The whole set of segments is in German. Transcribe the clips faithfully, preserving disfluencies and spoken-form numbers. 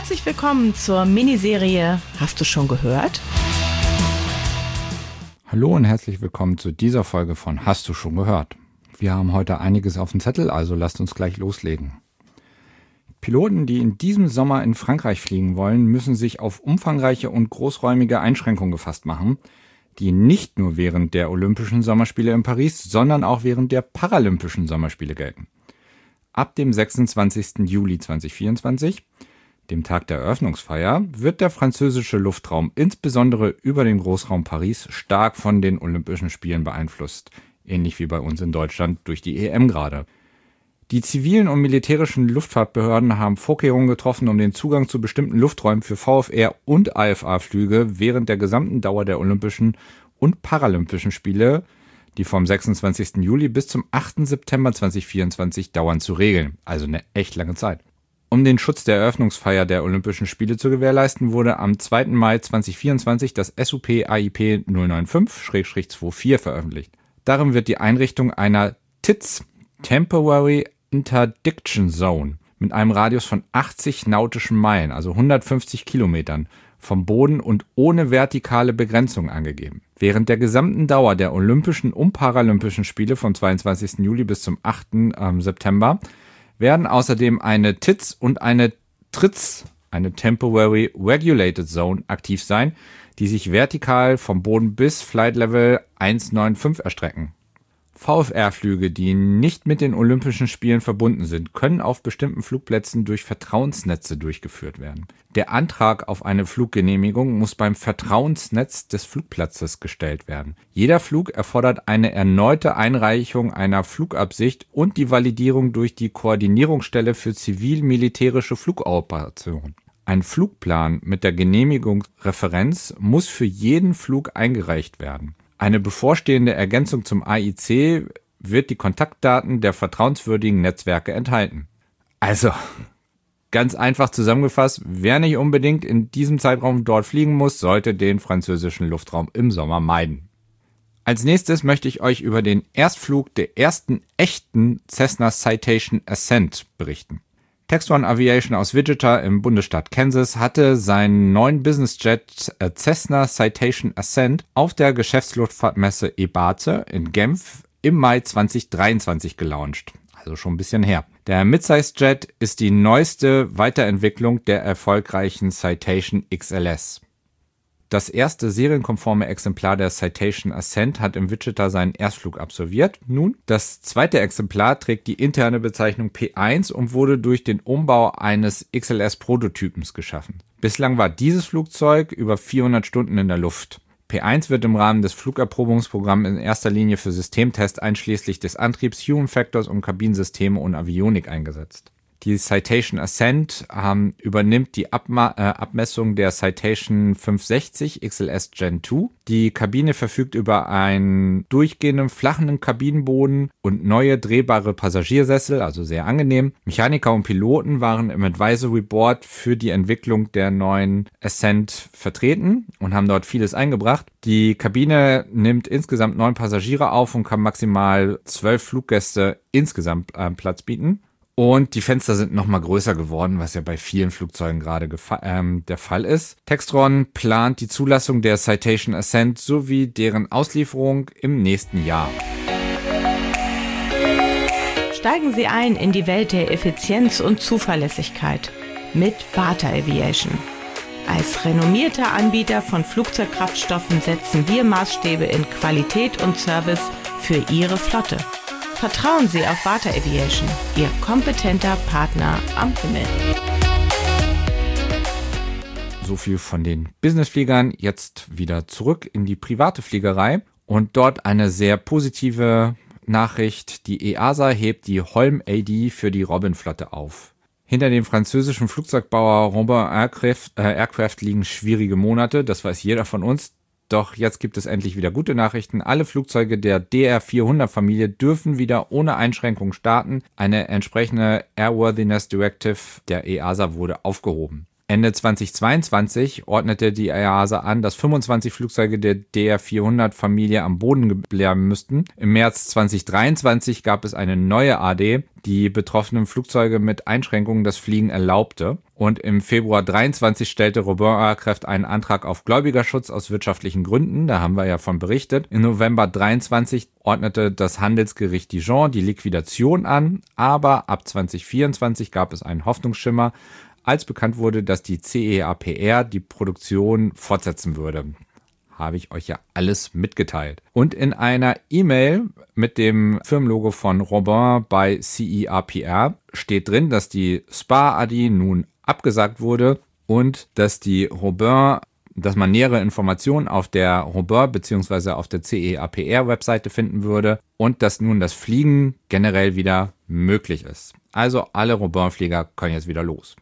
Herzlich willkommen zur Miniserie Hast du schon gehört? Hallo und herzlich willkommen zu dieser Folge von Hast du schon gehört? Wir haben heute einiges auf dem Zettel, also lasst uns gleich loslegen. Piloten, die in diesem Sommer in Frankreich fliegen wollen, müssen sich auf umfangreiche und großräumige Einschränkungen gefasst machen, die nicht nur während der Olympischen Sommerspiele in Paris, sondern auch während der Paralympischen Sommerspiele gelten. Ab dem sechsundzwanzigsten Juli zweitausendvierundzwanzig, dem Tag der Eröffnungsfeier, wird der französische Luftraum insbesondere über den Großraum Paris stark von den Olympischen Spielen beeinflusst, ähnlich wie bei uns in Deutschland durch die E M gerade. Die zivilen und militärischen Luftfahrtbehörden haben Vorkehrungen getroffen, um den Zugang zu bestimmten Lufträumen für VfR- und A F A-Flüge während der gesamten Dauer der Olympischen und Paralympischen Spiele, die vom sechsundzwanzigsten Juli bis zum achten September zweitausendvierundzwanzig dauern, zu regeln. Also eine echt lange Zeit. Um den Schutz der Eröffnungsfeier der Olympischen Spiele zu gewährleisten, wurde am zweiten Mai zweitausendvierundzwanzig das S U P A I P null neun fünf vierundzwanzig veröffentlicht. Darin wird die Einrichtung einer T I Z, Temporary Interdiction Zone, mit einem Radius von achtzig nautischen Meilen, also hundertfünfzig Kilometern, vom Boden und ohne vertikale Begrenzung angegeben. Während der gesamten Dauer der Olympischen und Paralympischen Spiele vom zweiundzwanzigsten Juli bis zum achten September werden außerdem eine T I Z und eine T R I Z, eine Temporary Regulated Zone, aktiv sein, die sich vertikal vom Boden bis Flight Level hundertfünfundneunzig erstrecken. VfR-Flüge, die nicht mit den Olympischen Spielen verbunden sind, können auf bestimmten Flugplätzen durch Vertrauensnetze durchgeführt werden. Der Antrag auf eine Fluggenehmigung muss beim Vertrauensnetz des Flugplatzes gestellt werden. Jeder Flug erfordert eine erneute Einreichung einer Flugabsicht und die Validierung durch die Koordinierungsstelle für zivil-militärische Flugoperationen. Ein Flugplan mit der Genehmigungsreferenz muss für jeden Flug eingereicht werden. Eine bevorstehende Ergänzung zum A I C wird die Kontaktdaten der vertrauenswürdigen Netzwerke enthalten. Also, ganz einfach zusammengefasst, wer nicht unbedingt in diesem Zeitraum dort fliegen muss, sollte den französischen Luftraum im Sommer meiden. Als nächstes möchte ich euch über den Erstflug der ersten echten Cessna Citation Ascent berichten. Textron Aviation aus Wichita im Bundesstaat Kansas hatte seinen neuen Businessjet Cessna Citation Ascent auf der Geschäftsluftfahrtmesse EBACE in Genf im Mai zweitausenddreiundzwanzig gelauncht, also schon ein bisschen her. Der Midsize-Jet ist die neueste Weiterentwicklung der erfolgreichen Citation X L S. Das erste serienkonforme Exemplar der Citation Ascent hat in Wichita seinen Erstflug absolviert. Nun, das zweite Exemplar trägt die interne Bezeichnung P eins und wurde durch den Umbau eines X L S-Prototypens geschaffen. Bislang war dieses Flugzeug über vierhundert Stunden in der Luft. P eins wird im Rahmen des Flugerprobungsprogramms in erster Linie für Systemtests einschließlich des Antriebs, Human Factors und Kabinensysteme und Avionik eingesetzt. Die Citation Ascent ähm, übernimmt die Abma- äh, Abmessung der Citation fünfhundertsechzig X L S Gen zwei. Die Kabine verfügt über einen durchgehenden flachen Kabinenboden und neue drehbare Passagiersessel, also sehr angenehm. Mechaniker und Piloten waren im Advisory Board für die Entwicklung der neuen Ascent vertreten und haben dort vieles eingebracht. Die Kabine nimmt insgesamt neun Passagiere auf und kann maximal zwölf Fluggäste insgesamt äh, Platz bieten. Und die Fenster sind nochmal größer geworden, was ja bei vielen Flugzeugen gerade gefa- ähm, der Fall ist. Textron plant die Zulassung der Citation Ascent sowie deren Auslieferung im nächsten Jahr. Steigen Sie ein in die Welt der Effizienz und Zuverlässigkeit mit Varta Aviation. Als renommierter Anbieter von Flugzeugkraftstoffen setzen wir Maßstäbe in Qualität und Service für Ihre Flotte. Vertrauen Sie auf Varta Aviation, Ihr kompetenter Partner am Himmel. So viel von den Businessfliegern. Jetzt wieder zurück in die private Fliegerei und dort eine sehr positive Nachricht. Die E A S A hebt die Holm A D für die Robin-Flotte auf. Hinter dem französischen Flugzeugbauer Robin Aircraft, äh, Aircraft liegen schwierige Monate, das weiß jeder von uns. Doch jetzt gibt es endlich wieder gute Nachrichten. Alle Flugzeuge der D R vierhundert-Familie dürfen wieder ohne Einschränkung starten. Eine entsprechende Airworthiness Directive der E A S A wurde aufgehoben. Ende zweitausendzweiundzwanzig ordnete die E A S A an, dass fünfundzwanzig Flugzeuge der D R vierhundert-Familie am Boden bleiben müssten. Im März zweitausenddreiundzwanzig gab es eine neue A D, die betroffenen Flugzeuge mit Einschränkungen das Fliegen erlaubte. Und im Februar dreiundzwanzig stellte Robin Aircraft einen Antrag auf Gläubigerschutz aus wirtschaftlichen Gründen. Da haben wir ja von berichtet. Im November dreiundzwanzig ordnete das Handelsgericht Dijon die Liquidation an. Aber ab zweitausendvierundzwanzig gab es einen Hoffnungsschimmer, als bekannt wurde, dass die C E A P R die Produktion fortsetzen würde. Habe ich euch ja alles mitgeteilt. Und in einer E-Mail mit dem Firmenlogo von Robin bei C E A P R steht drin, dass die Spa-A D I nun abgesagt wurde und dass die Robin, dass man nähere Informationen auf der Robin bzw. auf der C E A P R-Webseite finden würde und dass nun das Fliegen generell wieder möglich ist. Also alle Robin-Flieger können jetzt wieder los.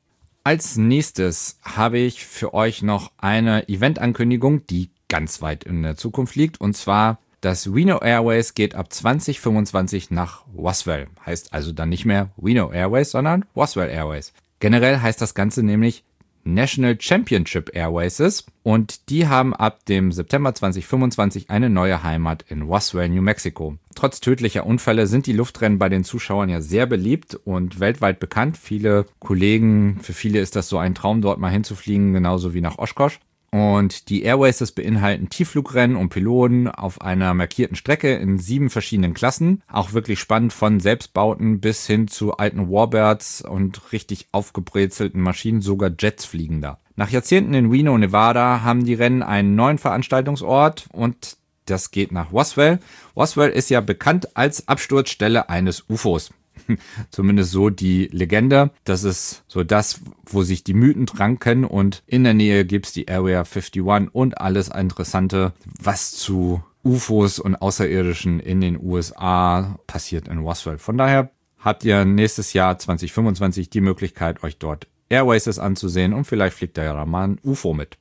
Als nächstes habe ich für euch noch eine Event-Ankündigung, die ganz weit in der Zukunft liegt. Und zwar, das Reno Airways geht ab zwanzig fünfundzwanzig nach Roswell. Heißt also dann nicht mehr Reno Airways, sondern Roswell Airways. Generell heißt das Ganze nämlich National Championship Airways. Und die haben ab dem September zwanzig fünfundzwanzig eine neue Heimat in Roswell, New Mexico. Trotz tödlicher Unfälle sind die Luftrennen bei den Zuschauern ja sehr beliebt und weltweit bekannt. Viele Kollegen, für viele ist das so ein Traum, dort mal hinzufliegen, genauso wie nach Oshkosh. Und die Airways beinhalten Tiefflugrennen und Piloten auf einer markierten Strecke in sieben verschiedenen Klassen. Auch wirklich spannend, von Selbstbauten bis hin zu alten Warbirds und richtig aufgebrezelten Maschinen, sogar Jets fliegen da. Nach Jahrzehnten in Reno, Nevada, haben die Rennen einen neuen Veranstaltungsort und das geht nach Roswell. Roswell ist ja bekannt als Absturzstelle eines U F Os. Zumindest so die Legende. Das ist so das, wo sich die Mythen ranken und in der Nähe gibt's die Area einundfünfzig und alles Interessante, was zu U F Os und Außerirdischen in den U S A passiert in Roswell. Von daher habt ihr nächstes Jahr zwanzig fünfundzwanzig die Möglichkeit, euch dort Airways anzusehen und vielleicht fliegt da ja mal ein U F O mit.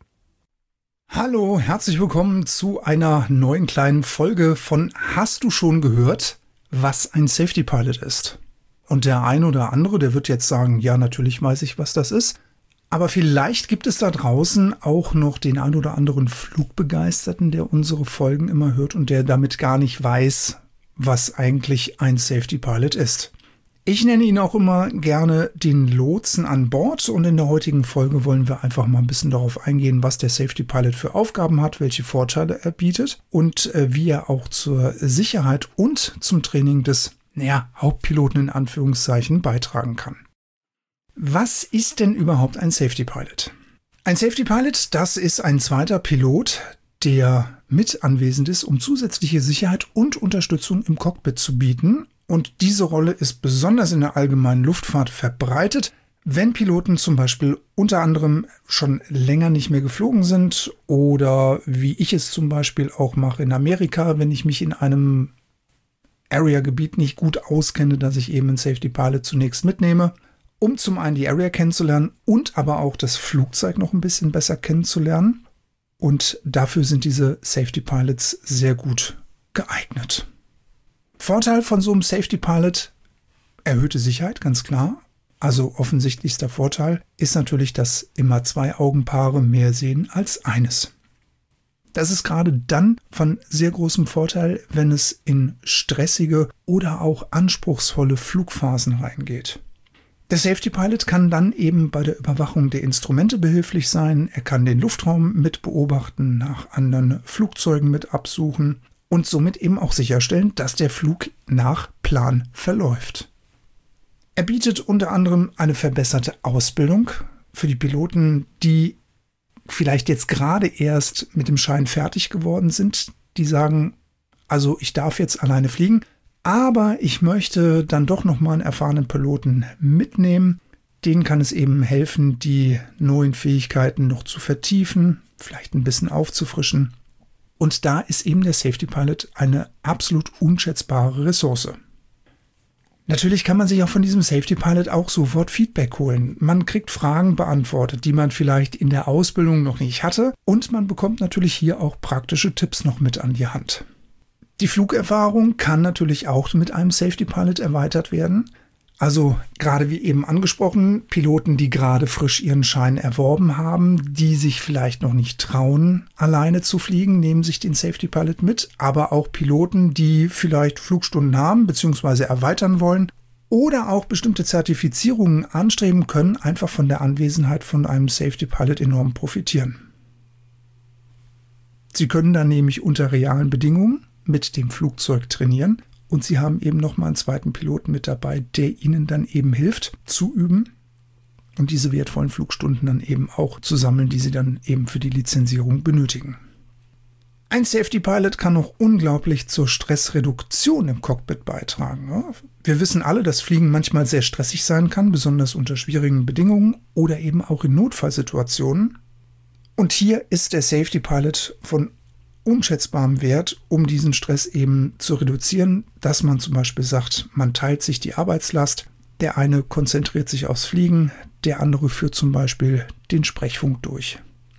Hallo, herzlich willkommen zu einer neuen kleinen Folge von Hast du schon gehört, was ein Safety Pilot ist? Und der eine oder andere, der wird jetzt sagen, ja, natürlich weiß ich, was das ist. Aber vielleicht gibt es da draußen auch noch den ein oder anderen Flugbegeisterten, der unsere Folgen immer hört und der damit gar nicht weiß, was eigentlich ein Safety Pilot ist. Ich nenne ihn auch immer gerne den Lotsen an Bord und in der heutigen Folge wollen wir einfach mal ein bisschen darauf eingehen, was der Safety Pilot für Aufgaben hat, welche Vorteile er bietet und äh, wie er auch zur Sicherheit und zum Training des, naja, Hauptpiloten in Anführungszeichen beitragen kann. Was ist denn überhaupt ein Safety Pilot? Ein Safety Pilot, das ist ein zweiter Pilot, der mit anwesend ist, um zusätzliche Sicherheit und Unterstützung im Cockpit zu bieten. Und diese Rolle ist besonders in der allgemeinen Luftfahrt verbreitet, wenn Piloten zum Beispiel unter anderem schon länger nicht mehr geflogen sind oder wie ich es zum Beispiel auch mache in Amerika, wenn ich mich in einem Area-Gebiet nicht gut auskenne, dass ich eben einen Safety Pilot zunächst mitnehme, um zum einen die Area kennenzulernen und aber auch das Flugzeug noch ein bisschen besser kennenzulernen. Und dafür sind diese Safety Pilots sehr gut geeignet. Vorteil von so einem Safety Pilot, erhöhte Sicherheit, ganz klar. Also offensichtlichster Vorteil ist natürlich, dass immer zwei Augenpaare mehr sehen als eines. Das ist gerade dann von sehr großem Vorteil, wenn es in stressige oder auch anspruchsvolle Flugphasen reingeht. Der Safety Pilot kann dann eben bei der Überwachung der Instrumente behilflich sein. Er kann den Luftraum mit beobachten, nach anderen Flugzeugen mit absuchen und somit eben auch sicherstellen, dass der Flug nach Plan verläuft. Er bietet unter anderem eine verbesserte Ausbildung für die Piloten, die vielleicht jetzt gerade erst mit dem Schein fertig geworden sind. Die sagen, also ich darf jetzt alleine fliegen, aber ich möchte dann doch nochmal einen erfahrenen Piloten mitnehmen. Denen kann es eben helfen, die neuen Fähigkeiten noch zu vertiefen, vielleicht ein bisschen aufzufrischen. Und da ist eben der Safety Pilot eine absolut unschätzbare Ressource. Natürlich kann man sich auch von diesem Safety Pilot auch sofort Feedback holen. Man kriegt Fragen beantwortet, die man vielleicht in der Ausbildung noch nicht hatte. Und man bekommt natürlich hier auch praktische Tipps noch mit an die Hand. Die Flugerfahrung kann natürlich auch mit einem Safety Pilot erweitert werden. Also gerade wie eben angesprochen, Piloten, die gerade frisch ihren Schein erworben haben, die sich vielleicht noch nicht trauen, alleine zu fliegen, nehmen sich den Safety Pilot mit. Aber auch Piloten, die vielleicht Flugstunden haben bzw. erweitern wollen oder auch bestimmte Zertifizierungen anstreben, können einfach von der Anwesenheit von einem Safety Pilot enorm profitieren. Sie können dann nämlich unter realen Bedingungen mit dem Flugzeug trainieren. Und Sie haben eben nochmal einen zweiten Piloten mit dabei, der Ihnen dann eben hilft zu üben und diese wertvollen Flugstunden dann eben auch zu sammeln, die Sie dann eben für die Lizenzierung benötigen. Ein Safety Pilot kann auch unglaublich zur Stressreduktion im Cockpit beitragen. Wir wissen alle, dass Fliegen manchmal sehr stressig sein kann, besonders unter schwierigen Bedingungen oder eben auch in Notfallsituationen. Und hier ist der Safety Pilot von unschätzbarem Wert, um diesen Stress eben zu reduzieren, dass man zum Beispiel sagt, man teilt sich die Arbeitslast, der eine konzentriert sich aufs Fliegen, der andere führt zum Beispiel den Sprechfunk durch.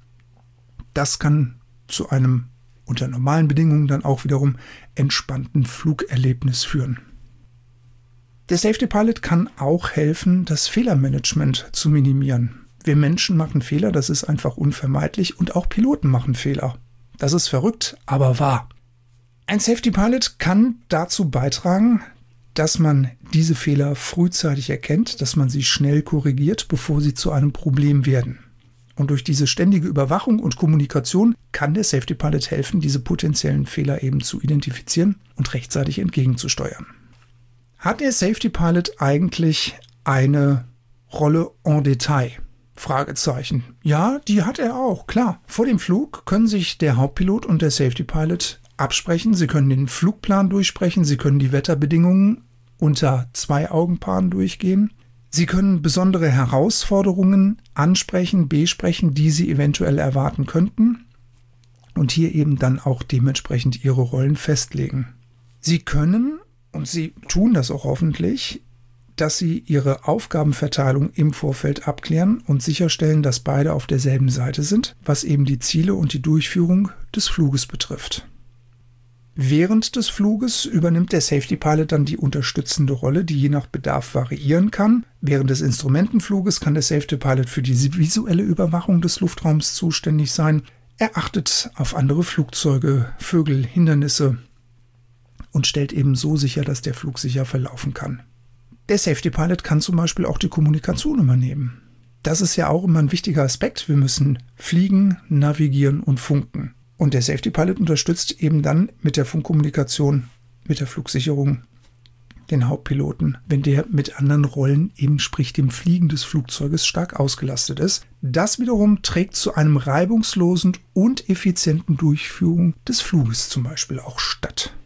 Das kann zu einem unter normalen Bedingungen dann auch wiederum entspannten Flugerlebnis führen. Der Safety Pilot kann auch helfen, das Fehlermanagement zu minimieren. Wir Menschen machen Fehler, das ist einfach unvermeidlich, und auch Piloten machen Fehler. Das ist verrückt, aber wahr. Ein Safety Pilot kann dazu beitragen, dass man diese Fehler frühzeitig erkennt, dass man sie schnell korrigiert, bevor sie zu einem Problem werden. Und durch diese ständige Überwachung und Kommunikation kann der Safety Pilot helfen, diese potenziellen Fehler eben zu identifizieren und rechtzeitig entgegenzusteuern. Hat der Safety Pilot eigentlich eine Rolle en Detail? Fragezeichen. Ja, die hat er auch, klar. Vor dem Flug können sich der Hauptpilot und der Safety Pilot absprechen. Sie können den Flugplan durchsprechen. Sie können die Wetterbedingungen unter Zwei-Augenpaaren durchgehen. Sie können besondere Herausforderungen ansprechen, besprechen, die Sie eventuell erwarten könnten. Und hier eben dann auch dementsprechend Ihre Rollen festlegen. Sie können, und Sie tun das auch hoffentlich, dass Sie Ihre Aufgabenverteilung im Vorfeld abklären und sicherstellen, dass beide auf derselben Seite sind, was eben die Ziele und die Durchführung des Fluges betrifft. Während des Fluges übernimmt der Safety Pilot dann die unterstützende Rolle, die je nach Bedarf variieren kann. Während des Instrumentenfluges kann der Safety Pilot für die visuelle Überwachung des Luftraums zuständig sein. Er achtet auf andere Flugzeuge, Vögel, Hindernisse und stellt eben so sicher, dass der Flug sicher verlaufen kann. Der Safety Pilot kann zum Beispiel auch die Kommunikation übernehmen. Das ist ja auch immer ein wichtiger Aspekt. Wir müssen fliegen, navigieren und funken. Und der Safety Pilot unterstützt eben dann mit der Funkkommunikation, mit der Flugsicherung den Hauptpiloten, wenn der mit anderen Rollen, eben sprich dem Fliegen des Flugzeuges, stark ausgelastet ist. Das wiederum trägt zu einem reibungslosen und effizienten Durchführung des Fluges zum Beispiel auch statt.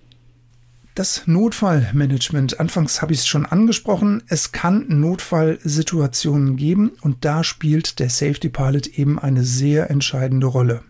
Das Notfallmanagement, anfangs habe ich es schon angesprochen, es kann Notfallsituationen geben und da spielt der Safety Pilot eben eine sehr entscheidende Rolle.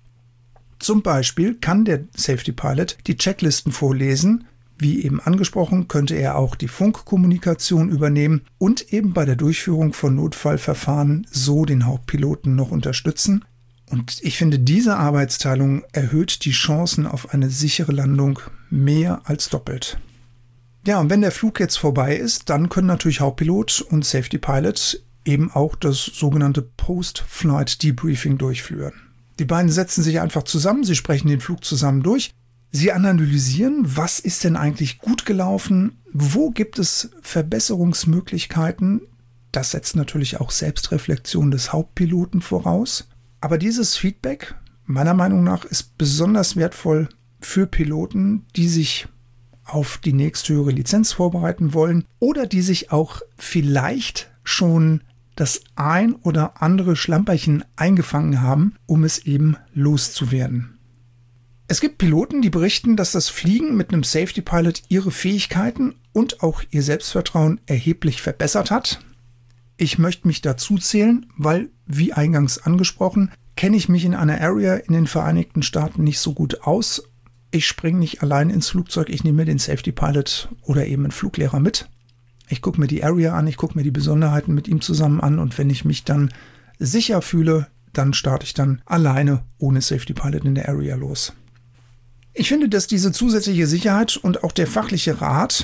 Zum Beispiel kann der Safety Pilot die Checklisten vorlesen, wie eben angesprochen, könnte er auch die Funkkommunikation übernehmen und eben bei der Durchführung von Notfallverfahren so den Hauptpiloten noch unterstützen. Und ich finde, diese Arbeitsteilung erhöht die Chancen auf eine sichere Landung mehr als doppelt. Ja, und wenn der Flug jetzt vorbei ist, dann können natürlich Hauptpilot und Safety Pilot eben auch das sogenannte Post-Flight Debriefing durchführen. Die beiden setzen sich einfach zusammen, sie sprechen den Flug zusammen durch, sie analysieren, was ist denn eigentlich gut gelaufen, wo gibt es Verbesserungsmöglichkeiten. Das setzt natürlich auch Selbstreflexion des Hauptpiloten voraus. Aber dieses Feedback, meiner Meinung nach, ist besonders wertvoll für Piloten, die sich auf die nächsthöhere Lizenz vorbereiten wollen oder die sich auch vielleicht schon das ein oder andere Schlamperchen eingefangen haben, um es eben loszuwerden. Es gibt Piloten, die berichten, dass das Fliegen mit einem Safety Pilot ihre Fähigkeiten und auch ihr Selbstvertrauen erheblich verbessert hat. Ich möchte mich dazu zählen, weil, wie eingangs angesprochen, kenne ich mich in einer Area in den Vereinigten Staaten nicht so gut aus. Ich springe nicht allein ins Flugzeug, ich nehme mir den Safety Pilot oder eben einen Fluglehrer mit. Ich gucke mir die Area an, ich gucke mir die Besonderheiten mit ihm zusammen an und wenn ich mich dann sicher fühle, dann starte ich dann alleine ohne Safety Pilot in der Area los. Ich finde, dass diese zusätzliche Sicherheit und auch der fachliche Rat,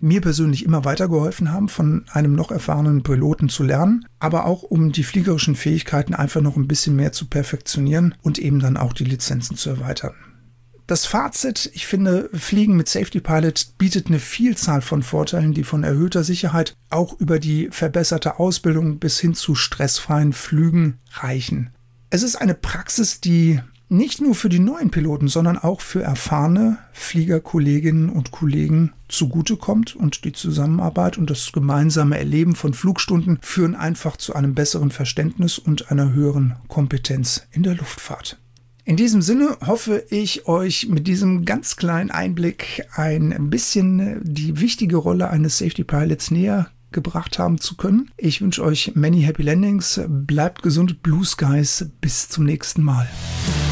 mir persönlich immer weitergeholfen haben, von einem noch erfahrenen Piloten zu lernen, aber auch um die fliegerischen Fähigkeiten einfach noch ein bisschen mehr zu perfektionieren und eben dann auch die Lizenzen zu erweitern. Das Fazit, ich finde, Fliegen mit Safety Pilot bietet eine Vielzahl von Vorteilen, die von erhöhter Sicherheit auch über die verbesserte Ausbildung bis hin zu stressfreien Flügen reichen. Es ist eine Praxis, die nicht nur für die neuen Piloten, sondern auch für erfahrene Fliegerkolleginnen und Kollegen zugutekommt, und die Zusammenarbeit und das gemeinsame Erleben von Flugstunden führen einfach zu einem besseren Verständnis und einer höheren Kompetenz in der Luftfahrt. In diesem Sinne hoffe ich, euch mit diesem ganz kleinen Einblick ein bisschen die wichtige Rolle eines Safety Pilots näher gebracht haben zu können. Ich wünsche euch many happy landings, bleibt gesund, Blue Skies, bis zum nächsten Mal.